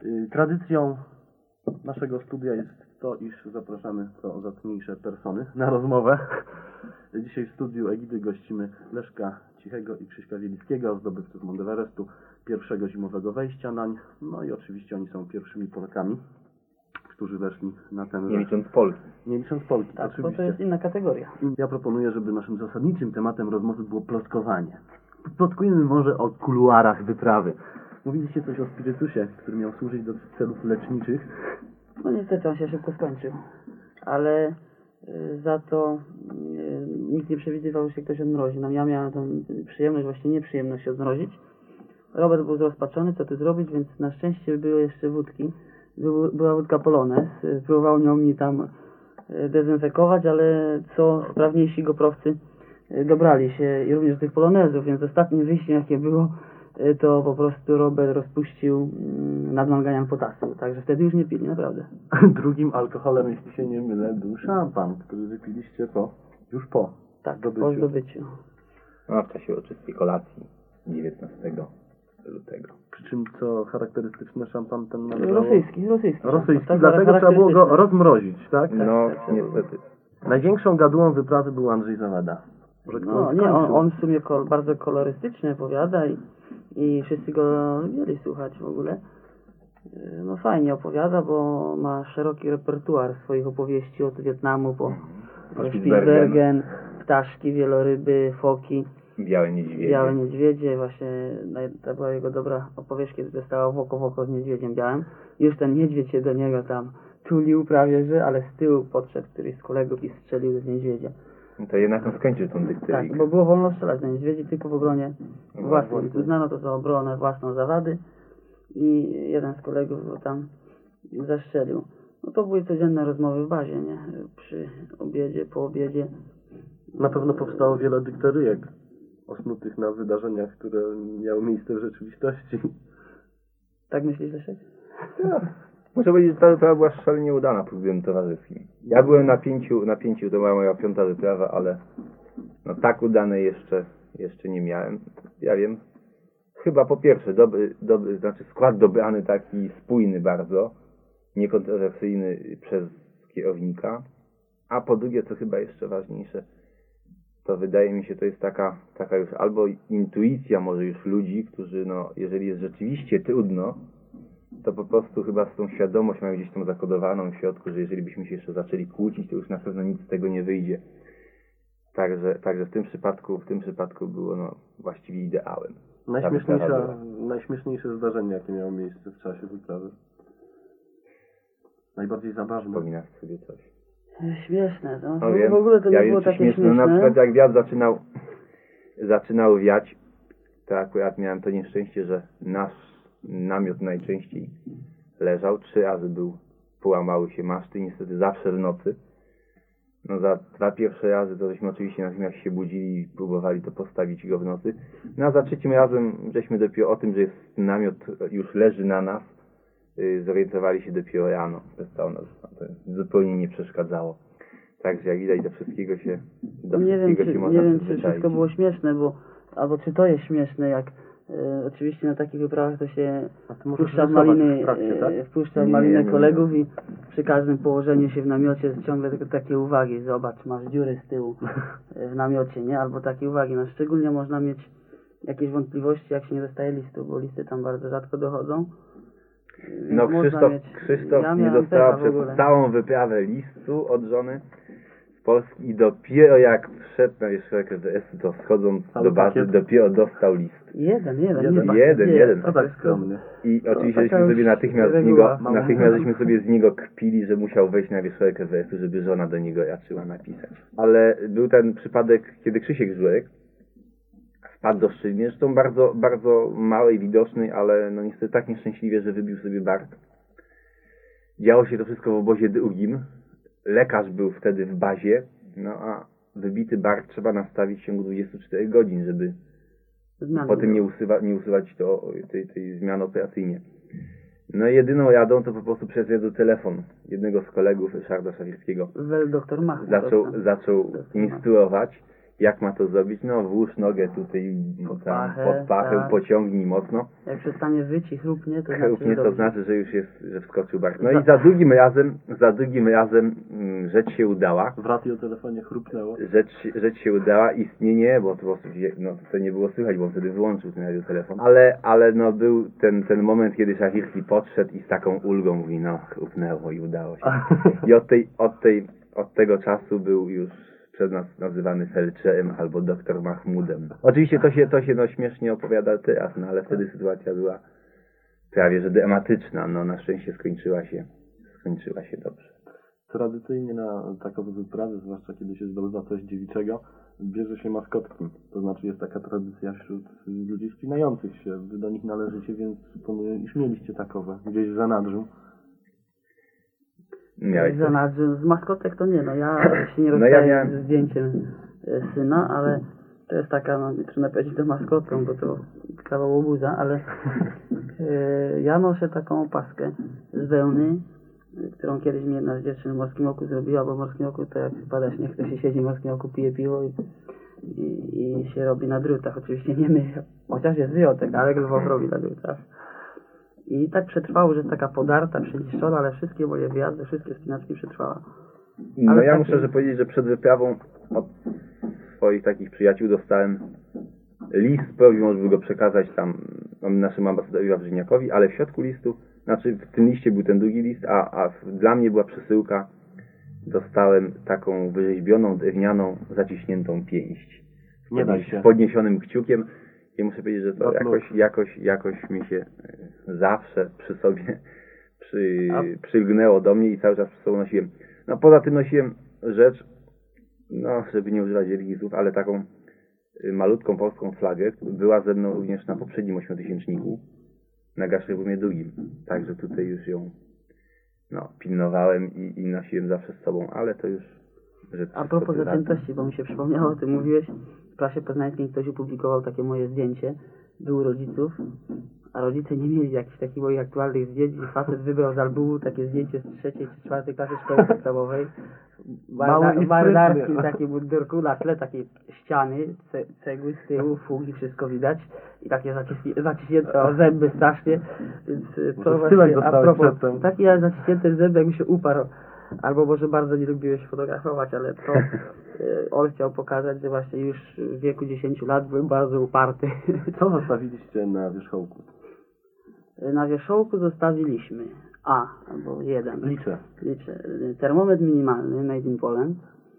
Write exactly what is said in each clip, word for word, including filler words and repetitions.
Y, Tradycją naszego studia jest to, iż zapraszamy co zacniejsze persony na rozmowę. Dzisiaj w studiu Egidy gościmy Leszka Cichego i Krzyśka Wielickiego, zdobywców Mount Everestu, pierwszego zimowego wejścia nań. No i oczywiście oni są pierwszymi Polakami, którzy weszli na ten... Nie licząc Polki. Nie licząc Polki, Tak, oczywiście. bo to jest inna kategoria. Ja proponuję, żeby naszym zasadniczym tematem rozmowy było plotkowanie. Plotkujemy może o kuluarach wyprawy. Mówiliście coś o spirytusie, który miał służyć do celów leczniczych. No niestety on się szybko skończył, ale y, za to y, nikt nie przewidywał, że się ktoś odmrozi. No ja miałem tą przyjemność, właśnie nieprzyjemność się odmrozić. Robert był zrozpaczony, co tu zrobić, więc na szczęście były jeszcze wódki. Był, była wódka Polonez, y, próbował nią mi tam y, dezynfekować, ale co sprawniejsi goprowcy y, dobrali się i również do tych Polonezów, więc ostatnim wyjściem jakie było, y, to po prostu Robert rozpuścił y, nadmanganian potasu, także wtedy już nie pili, naprawdę. Drugim alkoholem, jeśli się nie mylę, był szampan, który wypiliście po, już po Tak, zdobyciu. po zdobyciu. No, w czasie uroczystej kolacji dziewiętnastego lutego. Przy czym co charakterystyczne, szampan ten należało... Rosyjski, rosyjski. Rosyjski, Tak, dlatego trzeba było go charakterystyczny. rozmrozić, tak? No, tak, niestety. Największą gadułą wyprawy był Andrzej Zawada. Może kto No nie, skończył? on, on w sumie kol, bardzo kolorystycznie opowiada i, i wszyscy go mieli słuchać w ogóle. Yy, No fajnie opowiada, bo ma szeroki repertuar swoich opowieści od Wietnamu po Po Spitsbergen, ptaszki, wieloryby, foki, Białe niedźwiedzie. białe niedźwiedzie. Właśnie naj- to była jego dobra opowieść, kiedy dostała w oko w oko z niedźwiedziem białym. Już ten niedźwiedź się do niego tam tulił prawie, że, ale z tyłu podszedł któryś z kolegów i strzelił z niedźwiedzia. No to jednak on skończył tą dykterię. Tak, bo było wolno strzelać na niedźwiedzi tylko w obronie No własnej. właśnie. Uznano to za obronę własną Zawady i jeden z kolegów go tam zastrzelił. No to były codzienne rozmowy w bazie, nie? Przy obiedzie, po obiedzie. Na pewno powstało wiele dykteryjek osnutych na wydarzeniach, które miały miejsce w rzeczywistości. Tak myślisz, Leszek? Muszę powiedzieć, że ta wyprawa była szalenie udana pod względem towarzyskim. Ja byłem na pięciu, na pięciu, to była moja piąta wyprawa, ale no tak udanej jeszcze, jeszcze nie miałem. Ja wiem, chyba po pierwsze, dobry, dobry, znaczy skład dobrany taki spójny bardzo, niekontrowersyjny przez kierownika, a po drugie, co chyba jeszcze ważniejsze, to wydaje mi się, to jest taka, taka już albo intuicja może już ludzi, którzy no, jeżeli jest rzeczywiście trudno, to po prostu chyba z tą świadomość mają gdzieś tam zakodowaną w środku, że jeżeli byśmy się jeszcze zaczęli kłócić, to już na pewno nic z tego nie wyjdzie. Także, także w tym przypadku, w tym przypadku było no, właściwie ideałem. Najśmieszniejsza, najśmieszniejsze zdarzenie, jakie miało miejsce w czasie wyprawy. Najbardziej zabawne. Wspominasz sobie coś. Śmieszne, no. No wiem, W ogóle to nie ja było wiem, czy takie śmieszne. śmieszne. No, na przykład jak wiatr zaczynał, zaczynał wiać, to akurat miałem to nieszczęście, że nasz namiot najczęściej leżał. Trzy razy był, połamały się maszty, niestety zawsze w nocy. No za dwa pierwsze razy to żeśmy oczywiście natychmiast się budzili i próbowali to postawić go w nocy. No a za trzecim razem żeśmy dopiero o tym, że jest namiot już leży na nas, yy, zorientowali się dopiero rano. To nas to zupełnie nie przeszkadzało. Także jak widać do wszystkiego się do Nie wiem, wszystkiego czy, się można nie wiem, czy przyzwyczaić. wszystko było śmieszne, bo albo czy to jest śmieszne, jak e, oczywiście na takich wyprawach to się A ty możesz wpuszcza w rysować maliny, w trakcie, tak? e, wpuszcza w Nie, malinę nie, nie. kolegów i przy każdym położeniu się w namiocie jest ciągle tylko takie uwagi, zobacz, masz dziury z tyłu e, w namiocie, nie? Albo takie uwagi, no szczególnie można mieć jakieś wątpliwości, jak się nie dostaje listu, bo listy tam bardzo rzadko dochodzą. Więc No można Krzysztof, mieć- Krzysztof ja nie miałem dostała pecha w ogóle. przez całą wyprawę listu od żony z Polski i dopiero jak wszedł na wierzchołek Everestu, to schodząc Cały do bazy, pakiet. dopiero dostał list. Jeden, jeden, Jeden, nie, jeden, nie, jeden. To tak skromnie. I To oczywiście taka żeśmy sobie już natychmiast z reguła. niego, natychmiast żeśmy sobie z niego kpili, że musiał wejść na wierzchołek Everestu, żeby żona do niego raczyła napisać. Ale był ten przypadek, kiedy Krzysiek Żurek wpadł do szczeliny, zresztą bardzo, bardzo mały i widoczny, ale no niestety tak nieszczęśliwie, że wybił sobie bark. Działo się to wszystko w obozie drugim. Lekarz był wtedy w bazie, no a wybity bark trzeba nastawić w ciągu dwudziestu czterech godzin, żeby Zmiany potem nie, było. usuwa, nie usuwać to, tej, tej zmiany operacyjnie. No i jedyną radą to po prostu przez jeden telefon jednego z kolegów, Ryszarda Szawirskiego, Wel doktor Mach. zaczął, doktor. zaczął Doktor Mach. instruować jak ma to zrobić? No włóż nogę tutaj Pod tam, pachę, pod pachę, tak. pociągnij mocno. Jak przestanie wyć i chrupnie, to znaczy, Chrupnie że to dobrze. znaczy, że już jest, że wskoczył bark. No Za- i za drugim razem, za drugim razem mm, rzecz się udała. W radiotelefonie chrupnęło. Rzecz, rzecz się udała, istnienie, bo to po prostu się- no, to nie było słychać, bo on wtedy wyłączył ten telefon. Ale, ale no był ten, ten moment, kiedy Szachirski podszedł i z taką ulgą mówi, no chrupnęło i udało się. I od tej, od tej, od tego czasu był już przez nas nazywany felczerem albo doktor Mahmudem. Oczywiście to się, to się no śmiesznie opowiada teraz, no ale wtedy sytuacja była prawie że dramatyczna, no na szczęście skończyła się, skończyła się dobrze. Tradycyjnie na takowe wyprawy, zwłaszcza kiedy się zdobywa coś dziewiczego, bierze się maskotki. To znaczy jest taka tradycja wśród ludzi wspinających się. Wy do nich należycie, więc suponuję, iż mieliście takowe gdzieś w zanadrzu. Miałeś Z coś? zanadrzu- Z maskotek to nie, no ja się nie No rozstaję ja miałem- ze zdjęciem e, syna, ale to jest taka, no nie trudno powiedzieć to maskotką, bo to kawał obuza, ale e, ja noszę taką opaskę z wełny, e, którą kiedyś mi jedna z dziewczyn w Morskim Oku zrobiła, bo w Morskim Oku to jak pada śnieg, to się siedzi w Morskim Oku, pije piwo i, i, i się robi na drutach. Oczywiście nie my, chociaż jest wyjątek, ale Lwow robi na drutach. I tak przetrwało, że jest taka podarta, przeniszczona, ale wszystkie moje wyjazdy, wszystkie spinaczki przetrwała. No Ale ja takie- muszę że powiedzieć, że przed wyprawą od swoich takich przyjaciół dostałem list z prośbą, żeby go przekazać tam naszemu ambasadorowi Wawrzyniakowi, ale w środku listu, znaczy w tym liście był ten drugi list, a, a w, dla mnie była przesyłka, dostałem taką wyrzeźbioną, drewnianą, zaciśniętą pięść. Nie daj Z się. podniesionym kciukiem i muszę powiedzieć, że to Not jakoś, jakoś, jakoś mi się e, zawsze przy sobie przy, A- przylgnęło do mnie i cały czas przy sobą nosiłem. No poza tym nosiłem rzecz, no żeby nie używać wielkich słów, ale taką y, malutką polską flagę, była ze mną również na poprzednim ośmiotysięczniku, na Gaszybumie drugim. Także tutaj już ją no, pilnowałem i, i nosiłem zawsze z sobą, ale to już rzecz A propos prywatna. zaciętości, bo mi się przypomniało, o tym mówiłeś, w klasie poznańskiej ktoś opublikował takie moje zdjęcie, był rodziców, a rodzice nie mieli jakichś takich moich aktualnych zdjęć i facet wybrał z albumu takie zdjęcie z trzeciej czy czwartej klasy szkoły podstawowej. Mały i Marynarski, sprytny. taki mundurku, na tle takie ściany, ce, cegły z tyłu, fugi, wszystko widać i takie zaciśnięte, zaciśnięte o zęby strasznie, więc y, Może to tyłek właśnie, a dostałeś propos, przedtem. taki ja zaciśnięte zęby, jakby się uparł, albo może bardzo nie lubiłeś fotografować, ale to y, on chciał pokazać, że właśnie już w wieku dziesięciu lat byłem bardzo uparty. Co zostawiliście na wierzchołku? Na wierzchołku zostawiliśmy A, albo jeden. Liczę. Liczę. Termometr minimalny, made in Poland.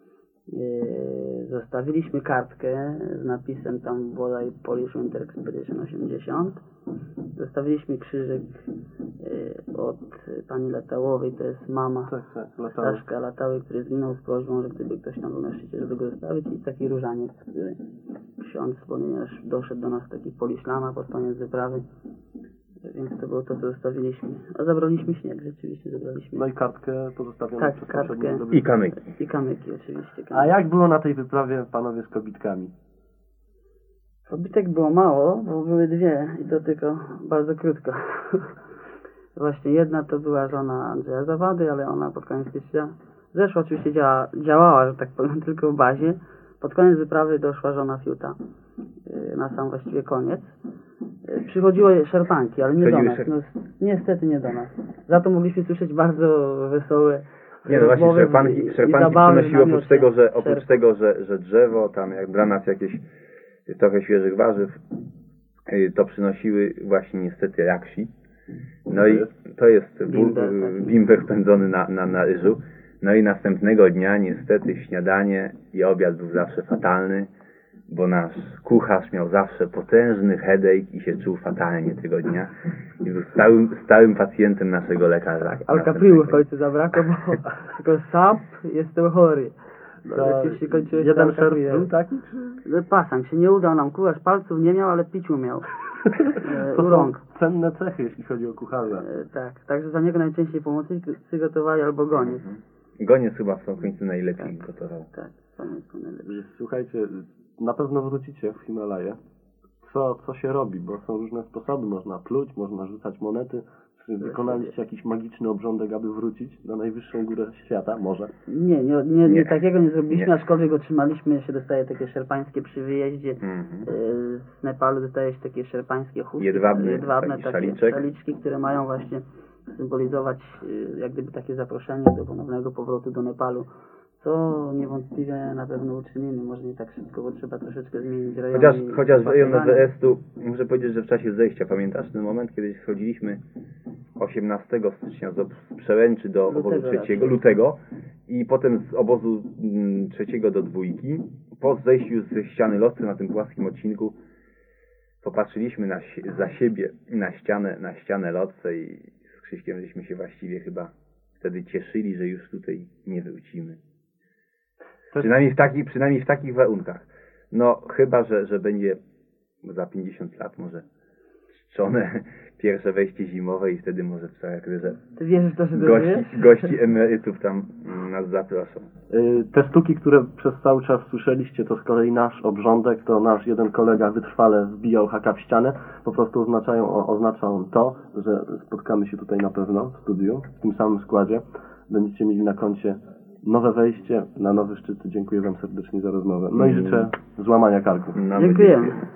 Yy, Zostawiliśmy kartkę z napisem tam bodaj Polish Winter Expedition osiemdziesiąt. Zostawiliśmy krzyżyk yy, od pani Latałowej, to jest mama Tak, tak, latały. Staszka Latały, który zginął z prośbą, że gdyby ktoś tam był na szczycie, żeby go zostawić, i taki różaniec, który ksiądz, ponieważ doszedł do nas taki poliszlama pod koniec wyprawy. Więc to było to, co zostawiliśmy. A zabraliśmy śnieg, rzeczywiście zabraliśmy. No i kartkę pozostawioną Tak, przez kartkę. poprzednie I zdobywcy. kamyki. I kamyki oczywiście. Kamyki. A jak było na tej wyprawie, panowie, z kobitkami? Kobitek było mało, bo były dwie i to tylko bardzo krótko. Właśnie jedna to była żona Andrzeja Zawady, ale ona pod koniec stycznia zeszła, oczywiście działa, działała, że tak powiem, tylko w bazie. Pod koniec wyprawy doszła żona Fiuta, yy, na sam właściwie koniec. Yy, Przychodziły szerpanki, ale nie do Przychodziły nas. szer- No, niestety nie do nas. Za to mogliśmy słyszeć bardzo wesołe Nie, no właśnie, rozmowy szerpanki, i- i szerpanki zabawy w przynosiły oprócz namiocie. tego, że, oprócz Szerp- tego że, że drzewo, tam jak dla nas jakieś trochę świeżych warzyw, y, to przynosiły właśnie niestety raksi. No i to jest bu- Bimber, y, tak. bimber pędzony na, na, na ryżu. No i następnego dnia niestety śniadanie i obiad był zawsze fatalny, bo nasz kucharz miał zawsze potężny headache i się czuł fatalnie tego dnia. I był stałym, stałym pacjentem naszego lekarza. Alkaprilu w końcu zabrakło, bo tylko sap, jestem chory. No, To oczywiście kończyło się jeden alkaprilem. szerp był taki, czy? No, Pasam się nie udał nam, kucharz palców nie miał, ale pić umiał. E, To u są rąk. cenne cechy, jeśli chodzi o kucharza. E, tak, także za niego najczęściej pomocnicy gotowali albo goniec. Goniec chyba w tym końcu najlepiej gotował. Tak, pamiętam to najlepiej. Słuchajcie, na pewno wrócicie w Himalaje. Co, co się robi? Bo są różne sposoby. Można pluć, można rzucać monety. Czy wykonaliście jakiś magiczny obrządek, aby wrócić na najwyższą górę świata? Może? Nie, nie, nie, nie Nie. takiego nie zrobiliśmy, Nie. aczkolwiek otrzymaliśmy, się dostaje takie szerpańskie przy wyjeździe. Mhm. E, Z Nepalu dostaje się takie szerpańskie chusty, Jedwabny jedwabne taki takie szaliczek. szaliczki, które mają właśnie symbolizować e, jak gdyby takie zaproszenie do ponownego powrotu do Nepalu. Co niewątpliwie na pewno uczynimy, może nie tak szybko, bo trzeba troszeczkę zmienić rejon. Chociaż, i chociaż rejon opakowanie. Everestu, muszę powiedzieć, że w czasie zejścia, pamiętasz ten moment, kiedy schodziliśmy osiemnastego stycznia z z Przełęczy do Lutego obozu trzeciego, raczej. lutego i potem z obozu mm, trzeciego do dwójki, po zejściu ze ściany lotcy na tym płaskim odcinku, popatrzyliśmy na, sie- za siebie na ścianę, na ścianę lotce i z Krzyśkiem żeśmy się właściwie chyba wtedy cieszyli, że już tutaj nie wrócimy. To jest- Przynajmniej w takich, przynajmniej w takich warunkach. No chyba, że, że będzie za pięćdziesiąt lat może czczone pierwsze wejście zimowe i wtedy może w charakterze Ty wierzysz w to, że gości, dożyjesz? gości emerytów tam mm, nas zaproszą. Y, Te sztuki, które przez cały czas słyszeliście, to z kolei nasz obrządek, to nasz jeden kolega wytrwale wbijał haka w ścianę. Po prostu oznaczają, o- oznaczą to, że spotkamy się tutaj na pewno w studiu, w tym samym składzie. Będziecie mieli na koncie nowe wejście na nowy szczyt. Dziękuję Wam serdecznie za rozmowę. No i Mm. życzę złamania karku. Mamy Dziękujemy. dziękuję.